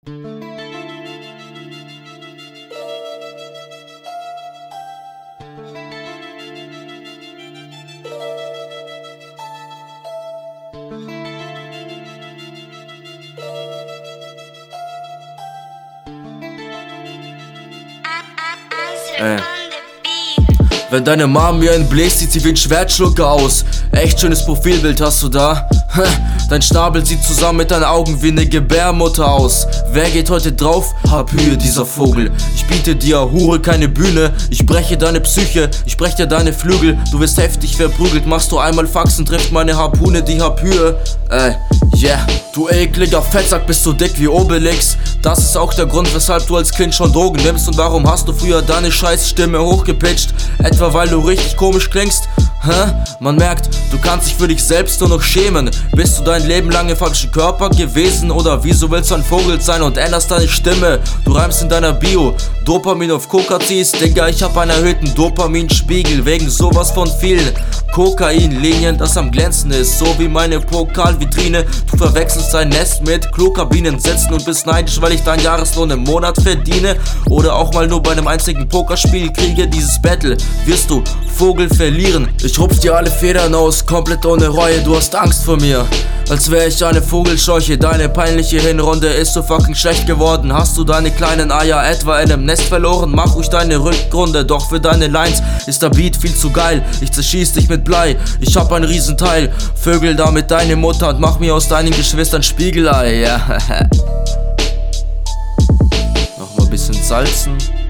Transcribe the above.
Wenn deine Mom mir einen bläst, sieht sie wie ein Schwertschlucker aus. Echt schönes Profilbild hast du da. Dein Schnabel sieht zusammen mit deinen Augen wie eine Gebärmutter aus. Wer geht heute drauf? Hab Höhe, dieser Vogel. Ich biete dir, Hure, keine Bühne. Ich breche deine Psyche, ich brech dir deine Flügel. Du wirst heftig verprügelt, machst du einmal Faxen, trifft meine Harpune die Harpühe. Yeah. Du ekliger Fettsack, bist so dick wie Obelix. Das ist auch der Grund, weshalb du als Kind schon Drogen nimmst. Und warum hast du früher deine Scheißstimme hochgepitcht? Etwa weil du richtig komisch klingst? Man merkt, du kannst dich für dich selbst nur noch schämen. Bist du dein Leben lang im falschen Körper gewesen? Oder wieso willst du ein Vogel sein und änderst deine Stimme? Du reimst in deiner Bio, Dopamin auf Coca ziehst. Digga, ich hab einen erhöhten Dopaminspiegel wegen sowas von vielen Kokainlinien, das am glänzen ist, so wie meine Pokalvitrine. Du verwechselst dein Nest mit Klokabinen sitzen und bist neidisch, weil ich deinen Jahreslohn im Monat verdiene. Oder auch mal nur bei einem einzigen Pokerspiel kriege. Dieses Battle wirst du, Vogel, verlieren. Ich rupf dir alle Federn aus, komplett ohne Reue. Du hast Angst vor mir, als wär ich eine Vogelscheuche. Deine peinliche Hinrunde ist so fucking schlecht geworden. Hast du deine kleinen Eier etwa in einem Nest verloren? Mach ruhig deine Rückrunde, doch für deine Lines ist der Beat viel zu geil. Ich zerschieß dich mit Blei, ich hab ein Riesenteil. Vögel damit deine Mutter und mach mir aus deinen Geschwistern Spiegelei. Ja. Noch mal ein bisschen salzen.